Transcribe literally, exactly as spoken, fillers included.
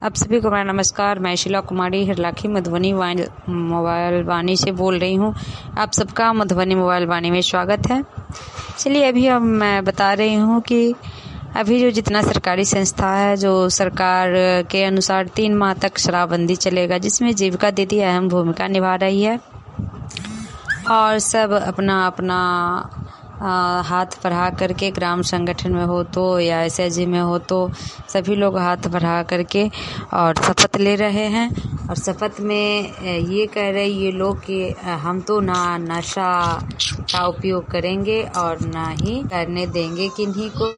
आप सभी को मेरा नमस्कार। मैं शीला कुमारी हरलाखी मधुबनी मोबाइल वाणी से बोल रही हूँ। आप सबका मधुबनी मोबाइल वाणी में स्वागत है। चलिए, अभी अब मैं बता रही हूँ कि अभी जो जितना सरकारी संस्था है, जो सरकार के अनुसार तीन माह तक शराबबंदी चलेगा, जिसमें जीविका दीदी अहम भूमिका निभा रही है और सब अपना अपना आ, हाथ बढ़ा करके, ग्राम संगठन में हो तो या एस एच जी में हो तो सभी लोग हाथ बढ़ा करके और शपथ ले रहे हैं। और शपथ में ये कह रहे ये लोग कि हम तो ना नशा का उपयोग करेंगे और ना ही करने देंगे किन्हीं को।